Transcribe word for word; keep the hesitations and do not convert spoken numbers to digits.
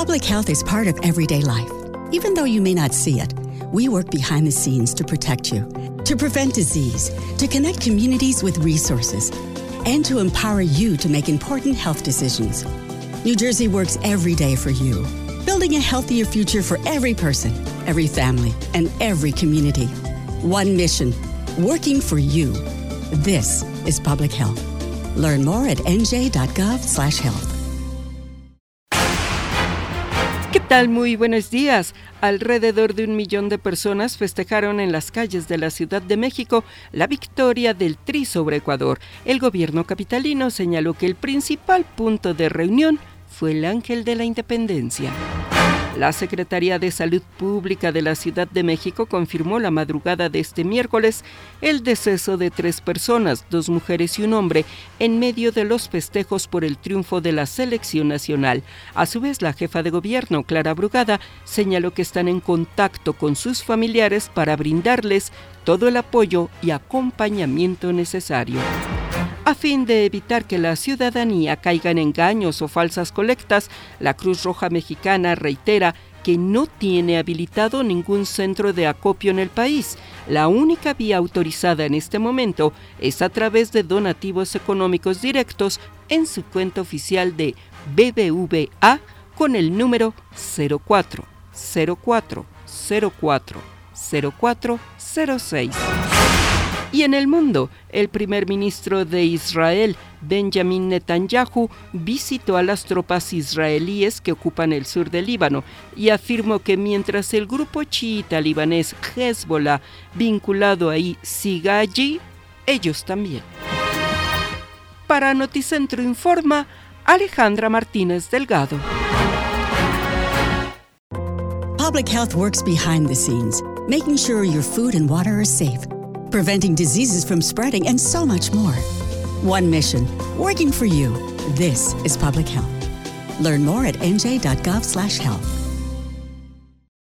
Public health is part of everyday life. Even though you may not see it, we work behind the scenes to protect you, to prevent disease, to connect communities with resources, and to empower you to make important health decisions. New Jersey works every day for you, building a healthier future for every person, every family, and every community. One mission, working for you. This is public health. Learn more at n j dot gov slash health. ¿Qué tal? Muy buenos días. Alrededor de un millón de personas festejaron en las calles de la Ciudad de México la victoria del Tri sobre Ecuador. El gobierno capitalino señaló que el principal punto de reunión fue el Ángel de la Independencia. La Secretaría de Salud Pública de la Ciudad de México confirmó la madrugada de este miércoles el deceso de tres personas, dos mujeres y un hombre, en medio de los festejos por el triunfo de la selección nacional. A su vez, la jefa de gobierno, Clara Brugada, señaló que están en contacto con sus familiares para brindarles todo el apoyo y acompañamiento necesario. A fin de evitar que la ciudadanía caiga en engaños o falsas colectas, la Cruz Roja Mexicana reitera que no tiene habilitado ningún centro de acopio en el país. La única vía autorizada en este momento es a través de donativos económicos directos en su cuenta oficial de B B V A con el número cero cuatro cero cuatro cero cuatro cero cuatro cero seis. Y en el mundo, el primer ministro de Israel, Benjamin Netanyahu, visitó a las tropas israelíes que ocupan el sur del Líbano y afirmó que mientras el grupo chiita libanés Hezbollah, vinculado ahí, siga allí, ellos también. Para Noticentro Informa, Alejandra Martínez Delgado. Public health works behind the scenes, making sure your food and water are safe, preventing diseases from spreading, and so much more. One mission, working for you. This is public health. Learn more at n j dot gov slash health.